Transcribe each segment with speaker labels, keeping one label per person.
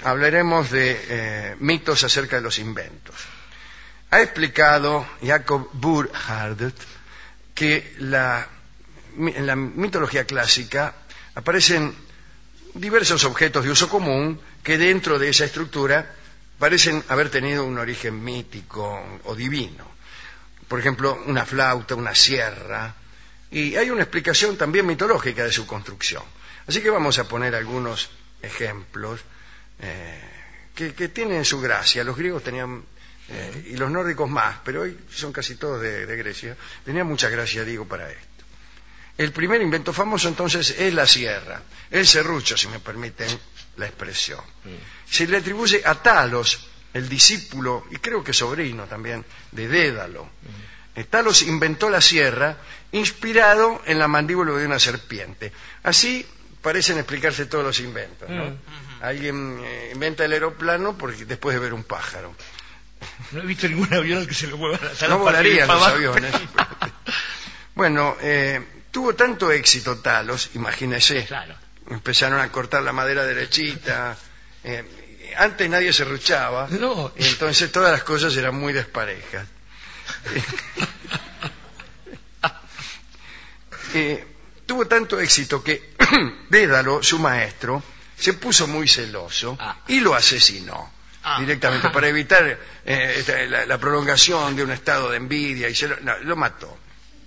Speaker 1: hablaremos de mitos acerca de los inventos. Ha explicado Jacob Burckhardt que en la mitología clásica aparecen diversos objetos de uso común que dentro de esa estructura parecen haber tenido un origen mítico o divino. Por ejemplo, una flauta, una sierra, y hay una explicación también mitológica de su construcción. Así que vamos a poner algunos ejemplos que tienen su gracia. Los griegos tenían, y los nórdicos más, pero hoy son casi todos de Grecia, tenían mucha gracia, digo, para esto. El primer invento famoso entonces es la sierra, el serrucho, si me permiten la expresión. Se le atribuye a Talos, el discípulo, y creo que sobrino también, de Dédalo. Talos inventó la sierra inspirado en la mandíbula de una serpiente. Así parecen explicarse todos los inventos, ¿no? Alguien inventa el aeroplano después de ver un pájaro.
Speaker 2: No he visto ningún avión al que se lo mueva la sala.
Speaker 1: No volarían los aviones. Bueno, tuvo tanto éxito Talos, imagínese.
Speaker 2: Claro.
Speaker 1: Empezaron a cortar la madera derechita. Antes nadie se ruchaba.
Speaker 2: No.
Speaker 1: Entonces todas las cosas eran muy desparejas. Tuvo tanto éxito que Dédalo, su maestro, se puso muy celoso y lo asesinó directamente para evitar la prolongación de un estado de envidia y lo mató.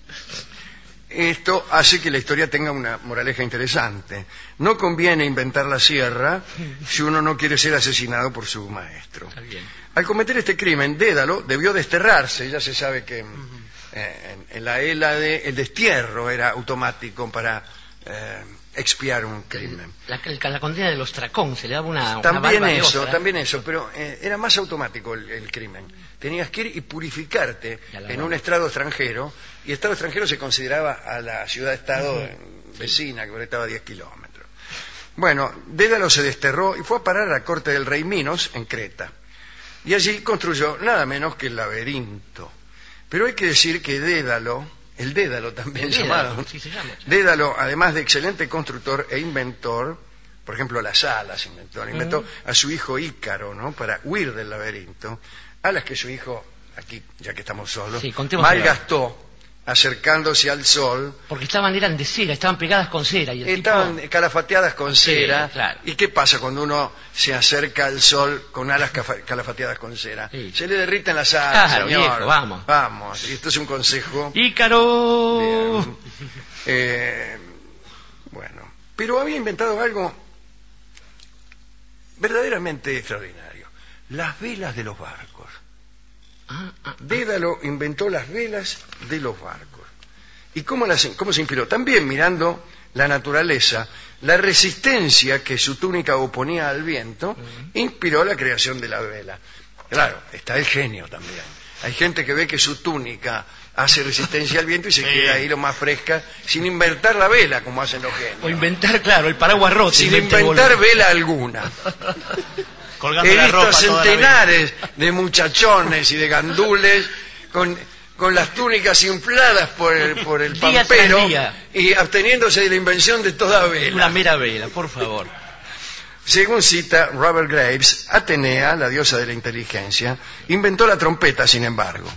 Speaker 1: Esto hace que la historia tenga una moraleja interesante. No conviene inventar la sierra si uno no quiere ser asesinado por su maestro. Al cometer este crimen, Dédalo debió desterrarse. Ya se sabe que en la Hélade el destierro era automático para expiar un crimen.
Speaker 2: La condena de los Tracón, se le daba una
Speaker 1: también
Speaker 2: barba
Speaker 1: eso,
Speaker 2: de otra,
Speaker 1: también eso, pero era más automático el crimen. Tenías que ir y purificarte en un estado extranjero, y estado extranjero se consideraba a la ciudad-estado vecina, que estaba a 10 kilómetros. Bueno, Dédalo se desterró y fue a parar a la corte del rey Minos en Creta. Y allí construyó nada menos que el laberinto. Pero hay que decir que Dédalo, el Dédalo también llamado,
Speaker 2: sí, se llama.
Speaker 1: Dédalo, además de excelente constructor e inventor, por ejemplo las alas inventó a su hijo Ícaro, ¿no? Para huir del laberinto, alas que su hijo, aquí ya que estamos solos, malgastó acercándose al sol.
Speaker 2: Porque eran de cera, estaban pegadas con cera. Y
Speaker 1: estaban calafateadas con cera.
Speaker 2: Claro.
Speaker 1: ¿Y qué pasa cuando uno se acerca al sol con alas calafateadas con cera?
Speaker 2: Sí.
Speaker 1: Se le derriten las alas, señor.
Speaker 2: Viejo, vamos.
Speaker 1: Vamos. Y esto es un consejo.
Speaker 2: ¡Ícaro!
Speaker 1: Bueno, pero había inventado algo verdaderamente extraordinario. Las velas de los barcos. Dédalo inventó las velas de los barcos. ¿Y cómo se inspiró? También mirando la naturaleza, la resistencia que su túnica oponía al viento, inspiró la creación de la vela. Claro, está el genio también. Hay gente que ve que su túnica hace resistencia al viento y se queda ahí lo más fresca, sin inventar la vela, como hacen los genios.
Speaker 2: O inventar, claro, el paraguas roto.
Speaker 1: Sin inventar vela alguna.
Speaker 2: Colgando
Speaker 1: He
Speaker 2: la
Speaker 1: visto
Speaker 2: ropa
Speaker 1: centenares de muchachones y de gandules con las túnicas infladas por el
Speaker 2: Día
Speaker 1: pampero
Speaker 2: tras día.
Speaker 1: y absteniéndose de la invención de toda vela.
Speaker 2: Una mera vela, por favor.
Speaker 1: Según cita Robert Graves, Atenea, la diosa de la inteligencia, inventó la trompeta, sin embargo.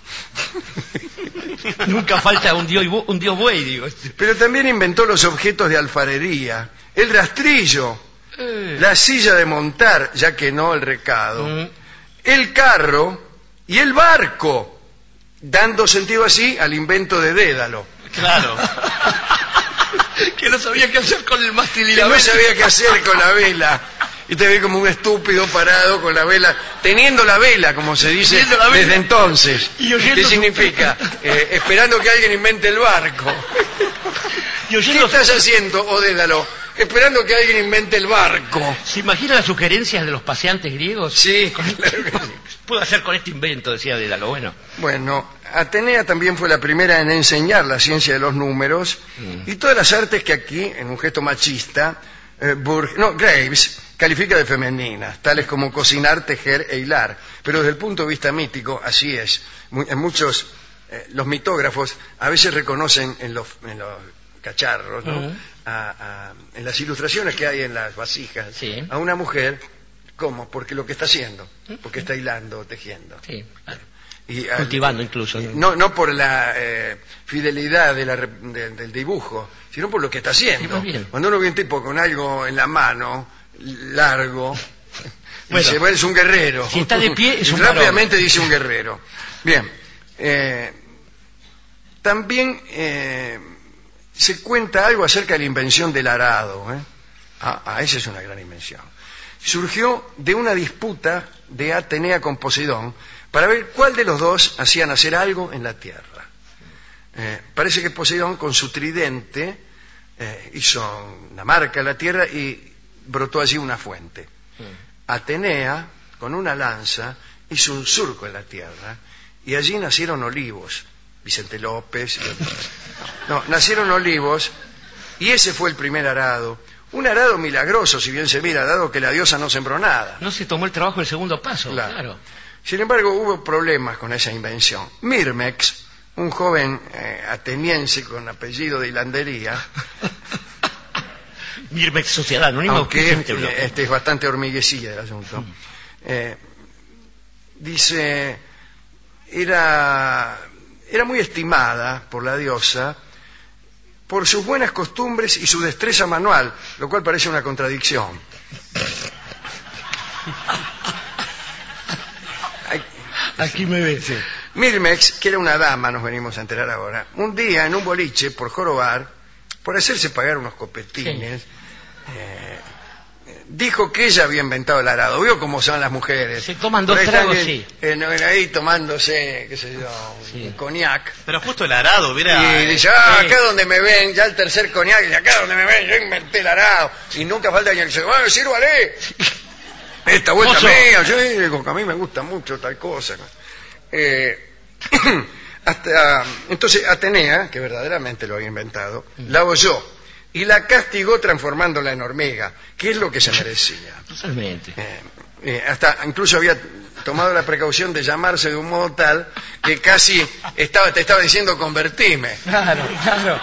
Speaker 2: Nunca falta un dios buey, digo.
Speaker 1: Pero también inventó los objetos de alfarería, el rastrillo, la silla de montar, ya que no el recado, el carro y el barco, dando sentido así al invento de Dédalo.
Speaker 2: Claro. Que no sabía qué hacer con el mástil y
Speaker 1: Que
Speaker 2: la
Speaker 1: no
Speaker 2: vela.
Speaker 1: sabía qué hacer con la vela. Y te ve como un estúpido parado con la vela, teniendo la vela, como se dice desde entonces. ¿Qué significa? Esperando que alguien invente el barco. ¿Qué estás haciendo, oh Dédalo? Esperando que alguien invente el barco.
Speaker 2: ¿Se imagina las sugerencias de los paseantes griegos?
Speaker 1: Sí, claro que sí.
Speaker 2: Puedo hacer con este invento, decía Dédalo.
Speaker 1: Bueno, Atenea también fue la primera en enseñar la ciencia de los números y todas las artes que aquí, en un gesto machista, Graves califica de femeninas, tales como cocinar, tejer e hilar. Pero desde el punto de vista mítico, así es. En muchos, los mitógrafos a veces reconocen en los cacharros, ¿no? En las ilustraciones que hay en las vasijas, a una mujer ¿Cómo? Porque lo que está haciendo, porque está hilando, tejiendo.
Speaker 3: Sí, claro.
Speaker 1: Y,
Speaker 3: Cultivando incluso.
Speaker 1: No por la fidelidad del dibujo, sino por lo que está haciendo.
Speaker 3: Sí, bien.
Speaker 1: Cuando uno ve un tipo con algo en la mano, largo,
Speaker 3: Bueno,
Speaker 1: dice, bueno, es un guerrero.
Speaker 3: Si está de pie, es un
Speaker 1: rápidamente dice un guerrero. Bien. También se cuenta algo acerca de la invención del arado. Esa es una gran invención. Surgió de una disputa de Atenea con Poseidón para ver cuál de los dos hacía nacer algo en la tierra. Parece que Poseidón con su tridente hizo una marca en la tierra y brotó allí una fuente. Atenea, con una lanza, hizo un surco en la tierra y allí nacieron olivos. Vicente López. No, nacieron olivos y ese fue el primer arado. Un arado milagroso, si bien se mira, dado que la diosa no sembró nada.
Speaker 3: No se tomó el trabajo del segundo paso, claro.
Speaker 1: Sin embargo, hubo problemas con esa invención. Mirmex, un joven ateniense con apellido de hilandería,
Speaker 3: Mirmex Sociedad Anónima,
Speaker 1: aunque este es bastante hormiguecilla el asunto, dice, era muy estimada por la diosa por sus buenas costumbres y su destreza manual, lo cual parece una contradicción.
Speaker 3: Aquí me ve.
Speaker 1: Sí. Mirmex, que era una dama, nos venimos a enterar ahora, un día en un boliche, por jorobar, por hacerse pagar unos copetines, dijo que ella había inventado el arado. ¿Vio cómo son las mujeres?
Speaker 3: Se toman dos tragos, sí.
Speaker 1: Ahí tomándose, qué sé yo, un coñac.
Speaker 2: Pero justo el arado, mira.
Speaker 1: Y dice, acá donde me ven, ya el tercer coñac, y acá donde me ven, yo inventé el arado. Y nunca falta quien dice, bueno, sírvale. Esta vuelta mía, yo digo que a mí me gusta mucho tal cosa. Entonces Atenea, que verdaderamente lo había inventado, la oyó y la castigó transformándola en hormiga, que es lo que se merecía.
Speaker 3: Totalmente.
Speaker 1: Hasta incluso había tomado la precaución de llamarse de un modo tal que casi te estaba diciendo convertime.
Speaker 3: Claro, claro.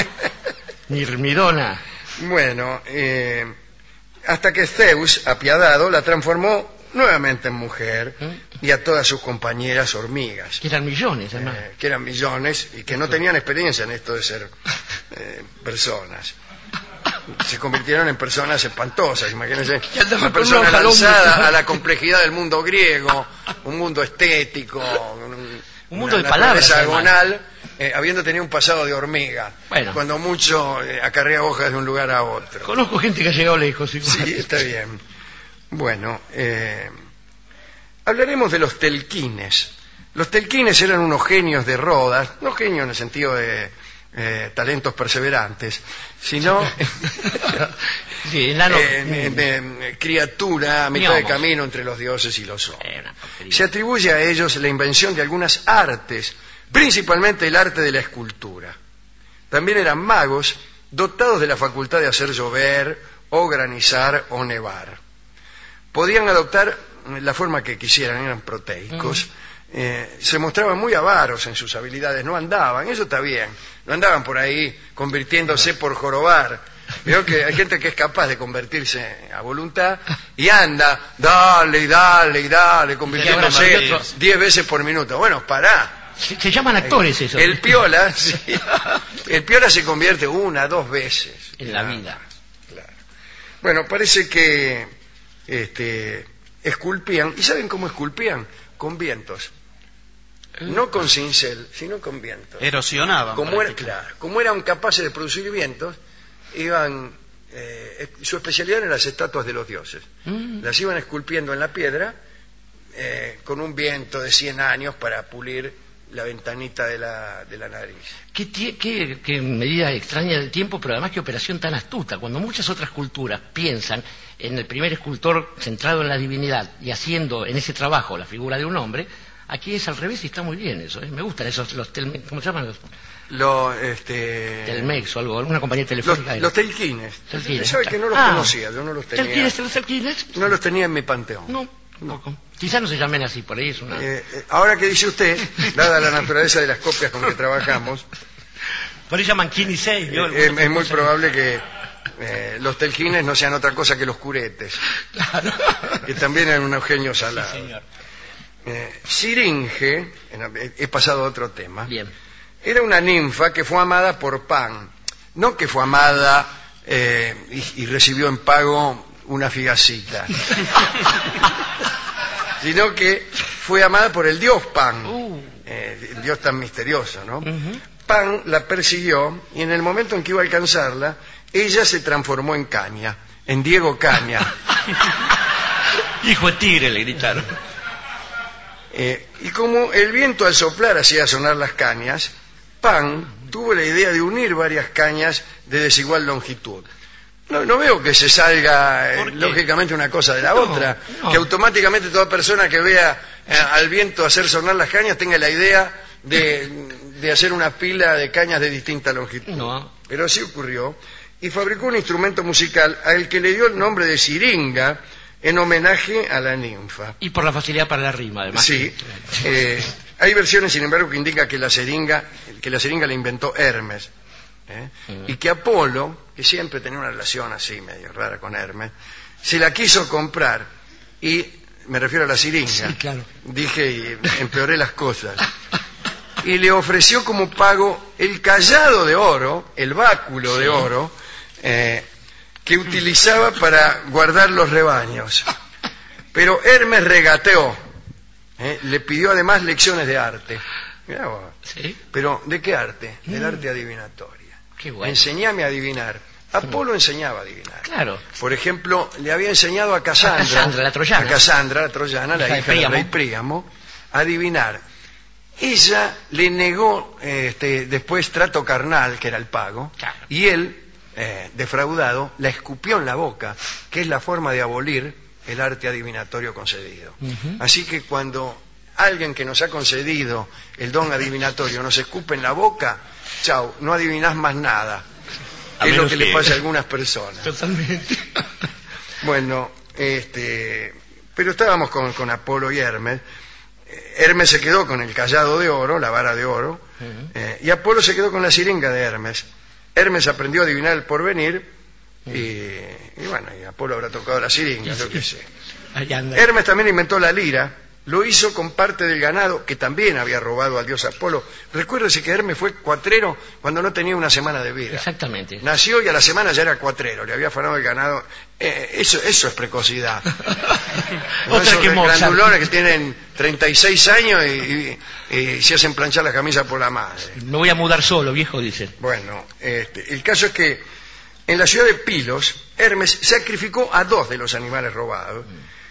Speaker 3: Mirmidona.
Speaker 1: Bueno, hasta que Zeus, apiadado, la transformó nuevamente en mujer y a todas sus compañeras hormigas.
Speaker 3: Que eran millones, además.
Speaker 1: Que eran millones y que no tenían experiencia en esto de ser personas. Se convirtieron en personas espantosas, imagínense. Una persona lanzada a la complejidad del mundo griego, un mundo estético,
Speaker 3: un mundo de palabras
Speaker 1: hexagonal, habiendo tenido un pasado de hormiga.
Speaker 3: Bueno.
Speaker 1: Cuando mucho acarrea hojas de un lugar a otro.
Speaker 3: Conozco gente que ha llegado lejos. Igual.
Speaker 1: Sí, está bien. Bueno, hablaremos de los telquines. Los telquines eran unos genios de Rodas, no genios en el sentido de talentos perseverantes, sino
Speaker 3: sí,
Speaker 1: criatura a mitad de camino entre los dioses y los hombres. Se atribuye a ellos la invención de algunas artes, principalmente el arte de la escultura. También eran magos dotados de la facultad de hacer llover o granizar o nevar. Podían adoptar la forma que quisieran, eran proteicos. Se mostraban muy avaros en sus habilidades, no andaban, eso está bien, no andaban por ahí convirtiéndose por jorobar. Veo que hay gente que es capaz de convertirse a voluntad y anda, dale, convirtiéndose 10 veces por minuto. Bueno, pará.
Speaker 3: Se llaman actores eso.
Speaker 1: El piola, sí, el piola se convierte 1, 2 veces.
Speaker 3: En la vida.
Speaker 1: Claro. Bueno, parece que esculpían, ¿y saben cómo esculpían? Con vientos. No con cincel, sino con vientos.
Speaker 2: Erosionaban.
Speaker 1: Como eran capaces de producir vientos, su especialidad eran las estatuas de los dioses. Las iban esculpiendo en la piedra con un viento de 100 años para pulir la ventanita de la nariz.
Speaker 3: Qué medida extraña del tiempo, pero además qué operación tan astuta. Cuando muchas otras culturas piensan en el primer escultor centrado en la divinidad y haciendo en ese trabajo la figura de un hombre, aquí es al revés y está muy bien eso. Me gustan esos, ¿cómo se llaman? Telmex o algo, alguna compañía telefónica.
Speaker 1: Los telquines. ¿Sabe que no los conocía? Yo no los tenía.
Speaker 3: ¿Telquines?
Speaker 1: No los tenía en mi panteón.
Speaker 3: No. Quizás no se llamen así, por ahí es una...
Speaker 1: ahora que dice usted, dada la naturaleza de las copias con que trabajamos,
Speaker 3: por ahí llaman Kini 6.
Speaker 1: es muy probable que los telquines no sean otra cosa que los curetes,
Speaker 3: Claro.
Speaker 1: que también eran unos genios
Speaker 3: Sí,
Speaker 1: salados.
Speaker 3: señor.
Speaker 1: Siringe, he pasado a otro tema,
Speaker 3: Bien.
Speaker 1: era una ninfa que fue amada por Pan, no que fue amada y recibió en pago una figacita, sino que fue amada por el dios Pan, el dios tan misterioso, ¿no? Pan la persiguió y en el momento en que iba a alcanzarla, ella se transformó en caña, en Diego Caña.
Speaker 3: Hijo de tigre, le gritaron.
Speaker 1: Y como el viento al soplar hacía sonar las cañas, Pan tuvo la idea de unir varias cañas de desigual longitud. No veo que se salga
Speaker 3: ¿Por qué?
Speaker 1: lógicamente una cosa de la
Speaker 3: No,
Speaker 1: otra,
Speaker 3: no.
Speaker 1: que automáticamente toda persona que vea al viento hacer sonar las cañas tenga la idea de hacer una pila de cañas de distinta longitud.
Speaker 3: No.
Speaker 1: Pero así ocurrió, y fabricó un instrumento musical al que le dio el nombre de siringa en homenaje a la ninfa.
Speaker 3: Y por la facilidad para la rima, además.
Speaker 1: Sí, hay versiones, sin embargo, que indican que la seringa la inventó Hermes, y que Apolo, que siempre tenía una relación así medio rara con Hermes, se la quiso comprar, y me refiero a la siringa,
Speaker 3: Sí, claro.
Speaker 1: dije y empeoré las cosas, y le ofreció como pago el cayado de oro, el báculo de oro, que utilizaba para guardar los rebaños. Pero Hermes regateó, le pidió además lecciones de arte. Mirá vos.
Speaker 3: Sí.
Speaker 1: Pero ¿de qué arte? Del arte adivinatoria.
Speaker 3: Qué bueno.
Speaker 1: Enseñame a adivinar. Apolo enseñaba a adivinar.
Speaker 3: Claro.
Speaker 1: Por ejemplo, le había enseñado a Casandra,
Speaker 3: La troyana.
Speaker 1: a Cassandra, la troyana, la
Speaker 3: Hija de
Speaker 1: hija del
Speaker 3: Príamo.
Speaker 1: rey Príamo, a adivinar. Ella le negó después trato carnal, que era el pago,
Speaker 3: Claro.
Speaker 1: y él, defraudado, la escupió en la boca, que es la forma de abolir el arte adivinatorio concedido. Así que cuando alguien que nos ha concedido el don adivinatorio nos escupe en la boca, chau, no adivinás más nada.
Speaker 3: A
Speaker 1: Es lo
Speaker 3: menos
Speaker 1: que le
Speaker 3: que-
Speaker 1: pasa a algunas personas.
Speaker 3: Totalmente.
Speaker 1: Bueno, pero estábamos con Apolo y Hermes. Hermes se quedó con el cayado de oro, la vara de oro, y Apolo se quedó con la siringa de Hermes. Hermes aprendió a adivinar el porvenir, y bueno, y Apolo habrá tocado la siringa, yo qué sé.
Speaker 3: Allá anda.
Speaker 1: Hermes también inventó la lira, lo hizo con parte del ganado que también había robado al dios Apolo. Recuérdese que Hermes fue cuatrero cuando no tenía una semana de vida.
Speaker 3: Exactamente.
Speaker 1: Nació y a la semana ya era cuatrero, le había afanado el ganado. Eso es precocidad.
Speaker 3: Otra
Speaker 1: Esos
Speaker 3: que Mozart.
Speaker 1: grandulones que tienen 36 años y se hacen planchar la camisa por la madre.
Speaker 3: Me voy a mudar solo, viejo, dicen.
Speaker 1: Bueno, el caso es que en la ciudad de Pilos, Hermes sacrificó a 2 de los animales robados.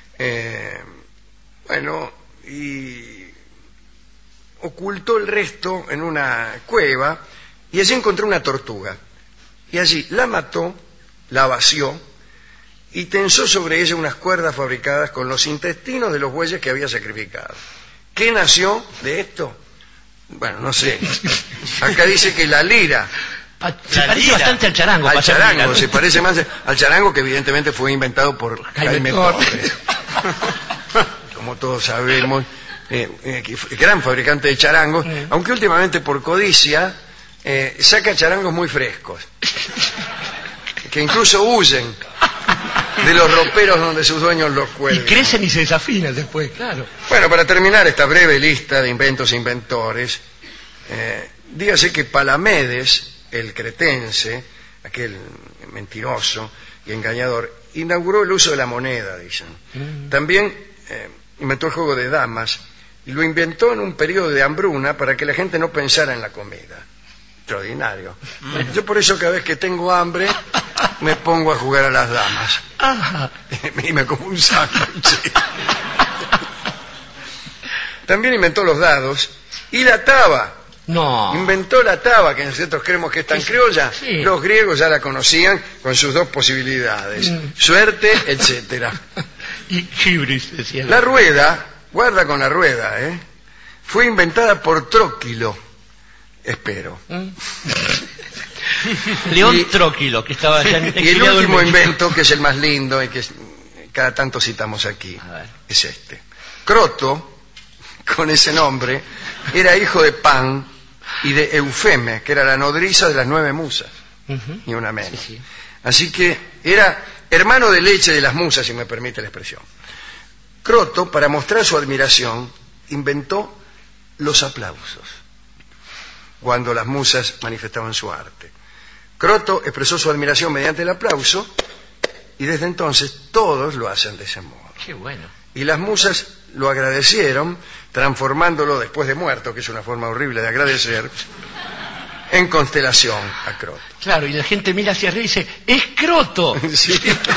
Speaker 1: Y ocultó el resto en una cueva, y allí encontró una tortuga. Y allí la mató, la vació, y tensó sobre ella unas cuerdas fabricadas con los intestinos de los bueyes que había sacrificado. ¿Qué nació de esto? Bueno, no sé. Acá dice que la lira.
Speaker 3: Se
Speaker 2: La
Speaker 3: parece
Speaker 2: lira.
Speaker 3: bastante al charango.
Speaker 1: Al
Speaker 3: para ser
Speaker 1: charango,
Speaker 3: lira, ¿no?
Speaker 1: se parece más al charango, que evidentemente fue inventado por Jaime Torres. Como todos sabemos, gran fabricante de charangos, aunque últimamente por codicia saca charangos muy frescos, que incluso huyen de los roperos donde sus dueños los
Speaker 3: Y
Speaker 1: cuelgan.
Speaker 3: crecen y se desafinan después, claro.
Speaker 1: Bueno, para terminar esta breve lista de inventos e inventores, dígase que Palamedes, el cretense, aquel mentiroso y engañador, inauguró el uso de la moneda, dicen. También inventó el juego de damas, y lo inventó en un periodo de hambruna para que la gente no pensara en la comida. Extraordinario. Yo por eso cada vez que tengo hambre me pongo a jugar a las damas.
Speaker 3: Ajá.
Speaker 1: Y me como un sándwich. También inventó los dados y la taba.
Speaker 3: No.
Speaker 1: Inventó la taba, que nosotros creemos que es tan criolla.
Speaker 3: Sí.
Speaker 1: Los griegos ya la conocían con sus 2 posibilidades: suerte, etcétera.
Speaker 3: Y Chibris, decía.
Speaker 1: La rueda, guarda con la rueda, fue inventada por Tróquilo, espero.
Speaker 3: León
Speaker 1: Y-
Speaker 3: Tróquilo, que estaba allá
Speaker 1: Y el
Speaker 3: exiliado en
Speaker 1: último
Speaker 3: México.
Speaker 1: invento, que es el más lindo y que cada tanto citamos aquí,
Speaker 3: A ver.
Speaker 1: es este. Croto, con ese nombre, era hijo de Pan y de Eufeme, que era la nodriza de las 9 musas,
Speaker 3: Ujú.
Speaker 1: ni una menos.
Speaker 3: Sí, sí.
Speaker 1: Así que era hermano de leche de las musas, si me permite la expresión. Croto, para mostrar su admiración, inventó los aplausos cuando las musas manifestaban su arte. Croto expresó su admiración mediante el aplauso y desde entonces todos lo hacen de ese modo.
Speaker 3: Qué bueno.
Speaker 1: Y las musas lo agradecieron, transformándolo después de muerto, que es una forma horrible de agradecer, en constelación a Croto.
Speaker 3: Claro, y la gente mira hacia arriba y dice, ¡es Croto!
Speaker 1: Sí.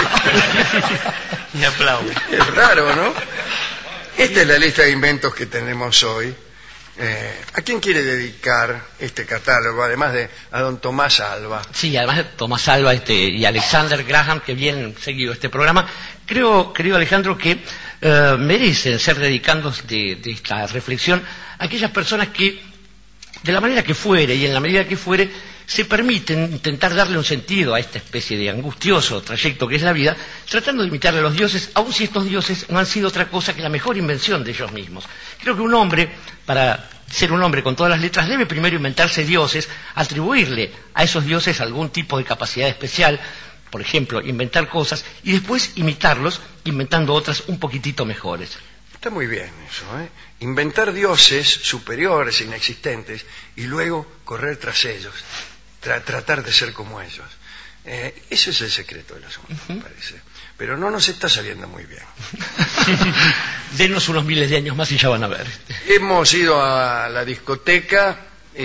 Speaker 2: Y aplaude.
Speaker 1: Es raro, ¿no? Esta es la lista de inventos que tenemos hoy. ¿A quién quiere dedicar este catálogo, además de a don Tomás Alva?
Speaker 3: Sí, además de Tomás Alva y Alexander Graham, que bien seguido este programa, creo, querido Alejandro, que merecen ser dedicados de esta reflexión a aquellas personas que, de la manera que fuere y en la medida que fuere, se permiten intentar darle un sentido a esta especie de angustioso trayecto que es la vida, tratando de imitar a los dioses, aun si estos dioses no han sido otra cosa que la mejor invención de ellos mismos. Creo que un hombre, para ser un hombre con todas las letras, debe primero inventarse dioses, atribuirle a esos dioses algún tipo de capacidad especial, por ejemplo, inventar cosas, y después imitarlos, inventando otras un poquitito mejores.
Speaker 1: Está muy bien eso, ¿eh? Inventar dioses superiores, inexistentes, y luego correr tras ellos, tratar de ser como ellos. Ese es el secreto del asunto, me parece. Pero no nos está saliendo muy bien.
Speaker 3: Denos unos miles de años más y ya van a ver.
Speaker 1: Hemos ido a la discoteca,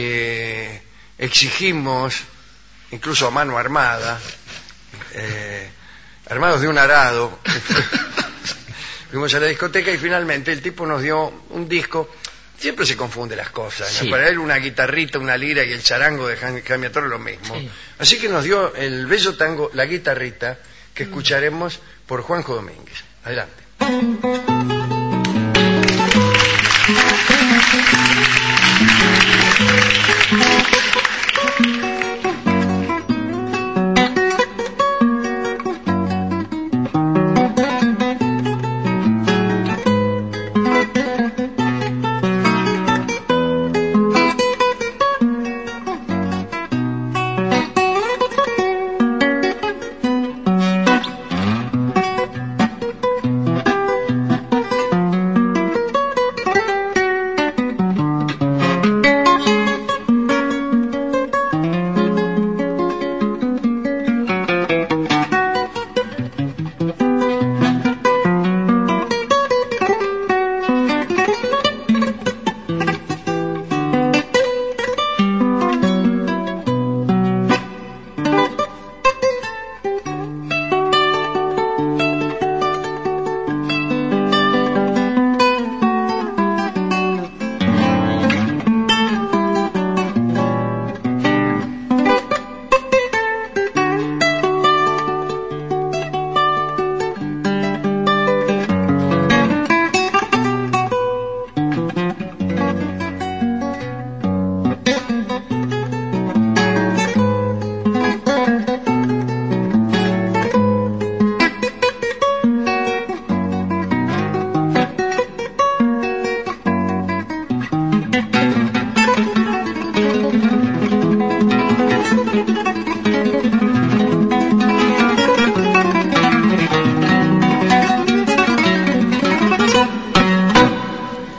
Speaker 1: exigimos, incluso a mano armada, armados de un arado, fuimos a la discoteca y finalmente el tipo nos dio un disco. Siempre se confunde las cosas, ¿no?
Speaker 3: Sí.
Speaker 1: Para él una guitarrita, una lira y el charango de Jaime Toro lo mismo.
Speaker 3: Sí.
Speaker 1: Así que nos dio el bello tango La Guitarrita, que escucharemos por Juanjo Domínguez. Adelante.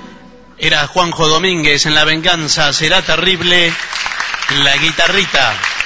Speaker 2: Era Juanjo Domínguez en La Venganza Será Terrible, La Guitarrita.